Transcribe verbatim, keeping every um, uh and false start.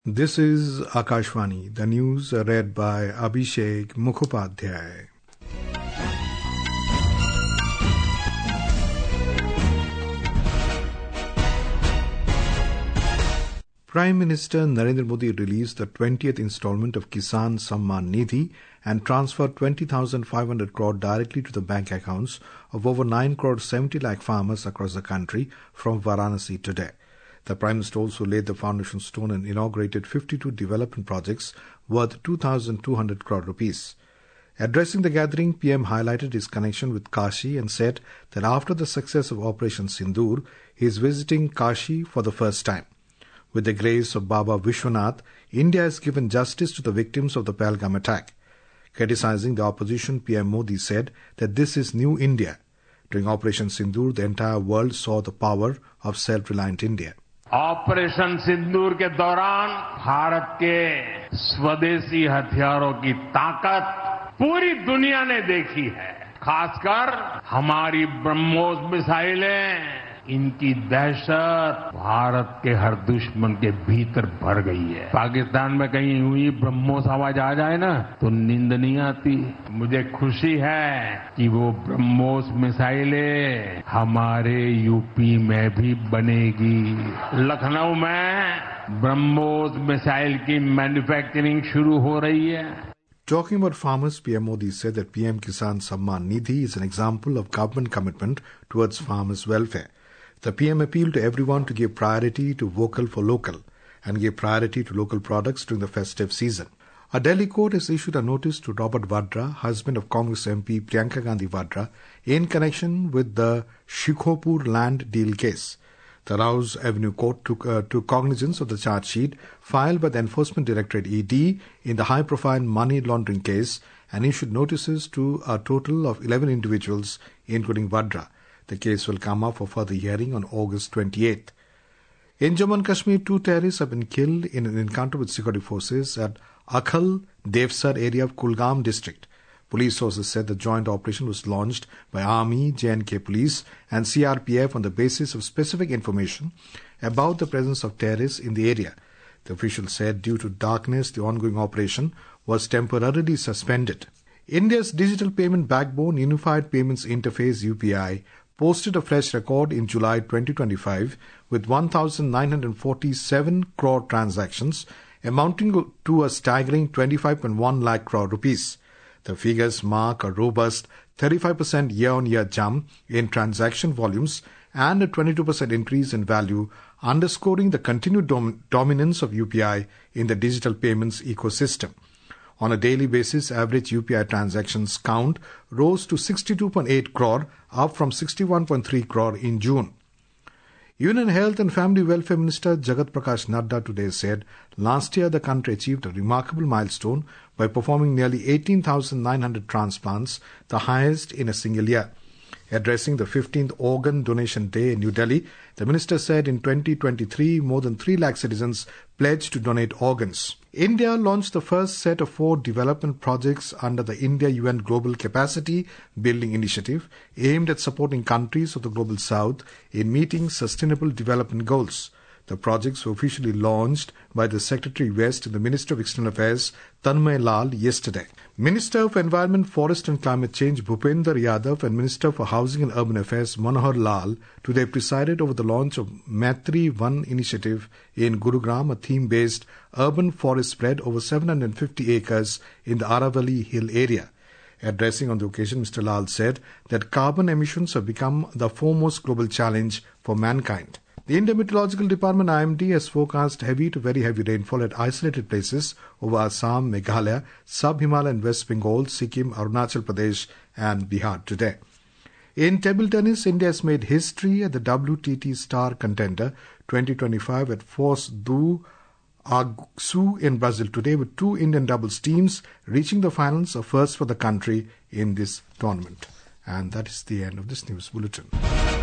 This is Akashvani, the news read by Abhishek Mukhopadhyay. Prime Minister Narendra Modi released the twentieth installment of Kisan Samman Nidhi and transferred twenty thousand five hundred crore directly to the bank accounts of over nine crore seventy lakh farmers across the country from Varanasi today. The Prime Minister also laid the foundation stone and inaugurated fifty-two development projects worth two thousand two hundred crore rupees. Addressing the gathering, P M highlighted his connection with Kashi and said that after the success of Operation Sindoor, he is visiting Kashi for the first time. With the grace of Baba Vishwanath, India has given justice to the victims of the Pahalgam attack. Criticizing the opposition, P M Modi said that this is new India. During Operation Sindoor, the entire world saw the power of self-reliant India. Operation Sindoor के दौरान भारत के स्वदेशी हथियारों की ताकत पूरी दुनिया ने देखी है। खासकर हमारी ब्रह्मोस मिसाइलें, इनकी दहशत भारत के हर दुश्मन के भीतर भर गई है। पाकिस्तान में कहीं हुई ब्रह्मोस आवाज आ जाए ना तो नींद नहीं आती। मुझे खुशी है कि वो ब्रह्मोस मिसाइलें हमारे यूपी में भी बनेगी। लखनऊ में ब्रह्मोस मिसाइल की मैन्युफैक्चरिंग शुरू हो रही है। Talking about farmers, P M Modi said that P M Kisan Samman Nidhi is an example of government commitment towards farmers' welfare. The P M appealed to everyone to give priority to vocal for local and give priority to local products during the festive season. A Delhi court has issued a notice to Robert Vadra, husband of Congress M P Priyanka Gandhi Vadra, in connection with the Shikhopur land deal case. The Rouse Avenue Court took, uh, took cognizance of the charge sheet filed by the Enforcement Directorate E D in the high-profile money laundering case and issued notices to a total of eleven individuals, including Vadra. The case will come up for further hearing on August twenty-eighth. In Jammu and Kashmir, two terrorists have been killed in an encounter with security forces at Akhal Devsar area of Kulgam district. Police sources said the joint operation was launched by Army, J and K Police and C R P F on the basis of specific information about the presence of terrorists in the area. The official said due to darkness, the ongoing operation was temporarily suspended. India's digital payment backbone, Unified Payments Interface U P I, posted a fresh record in July twenty twenty-five with one thousand nine hundred forty-seven crore transactions, amounting to a staggering twenty-five point one lakh crore rupees. The figures mark a robust thirty-five percent year-on-year jump in transaction volumes and a twenty-two percent increase in value, underscoring the continued dom- dominance of U P I in the digital payments ecosystem. On a daily basis, average U P I transactions count rose to sixty-two point eight crore, up from sixty-one point three crore in June. Union Health and Family Welfare Minister Jagat Prakash Nadda today said last year the country achieved a remarkable milestone by performing nearly eighteen thousand nine hundred transplants, the highest in a single year. Addressing the fifteenth Organ Donation Day in New Delhi, the minister said in twenty twenty-three more than three lakh citizens pledged to donate organs. India launched the first set of four development projects under the India-U N Global Capacity Building Initiative aimed at supporting countries of the Global South in meeting sustainable development goals. The projects were officially launched by the Secretary West and the Minister of External Affairs, Tanmay Lal, yesterday. Minister for Environment, Forest and Climate Change, Bhupender Yadav, and Minister for Housing and Urban Affairs, Manohar Lal, today presided over the launch of Maitri One initiative in Gurugram, a theme-based urban forest spread over seven hundred fifty acres in the Aravalli Hill area. Addressing on the occasion, Mister Lal said that carbon emissions have become the foremost global challenge for mankind. The Indian Meteorological Department I M D has forecast heavy to very heavy rainfall at isolated places over Assam, Meghalaya, Sub-Himalayan West Bengal, Sikkim, Arunachal Pradesh and Bihar today. In table tennis, India has made history at the W T T Star Contender twenty twenty-five at Foz do Iguaçu in Brazil today, with two Indian doubles teams reaching the finals, a first for the country in this tournament. And that is the end of this news bulletin.